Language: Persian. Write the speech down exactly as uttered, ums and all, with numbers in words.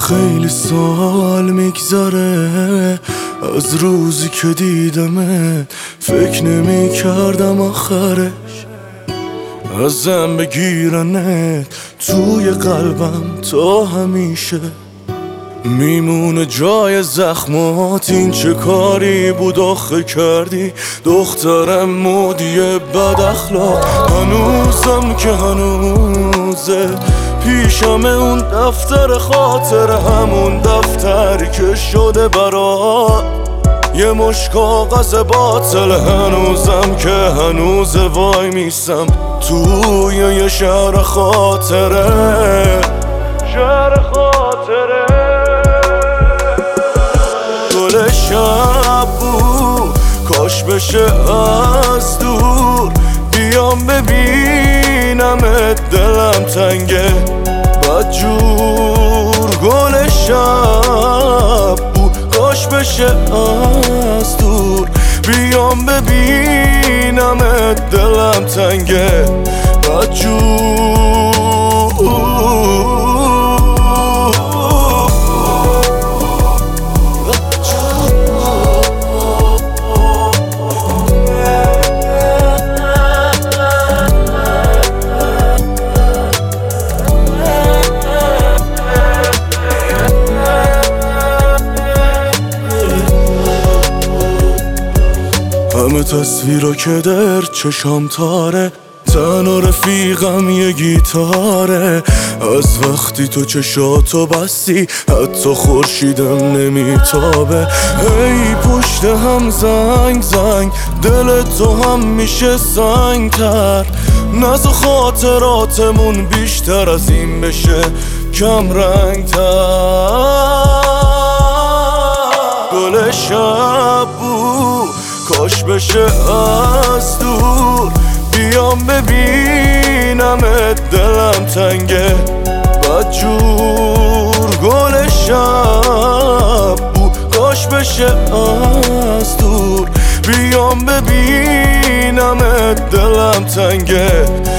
خیلی سال میگذره از روزی که دیدمت، فکر نمی کردم آخرش ازم بگیرنت توی قلبم تا همیشه میمونه جای زخمات. این چه کاری بود آخه کردی دخترم مودی بد اخلاق؟ هنوزم که هنوزه پیشم اون دفتر خاطر، همون دفتری که شده برات یه مش کاغذ باطل. هنوزم که هنوز وای میسم توی یه شهر خاطره، شهر خاطره. گل شب بود کاش بشه از دور بیام ببینمت، دلم تنگه بدجور. گل شب بود کاش بشه از دور بیام ببینمت، دلم تنگه بدجور. همه تصویرا که در چشام تاره، تن و رفیقم یه گیتاره. از وقتی تو چشاتو بستی حتی خورشیدم نمیتابه. ای پشت هم زنگ زنگ دل تو هم میشه سنگ تر، نزا خاطراتمون بیشتر از این بشه کم رنگ تر. گل شب بود کاش بشه از دور بیام ببینمت، دلم تنگه بدجور. گل شب بود کاش بشه از دور بیام ببینمت، دلم تنگه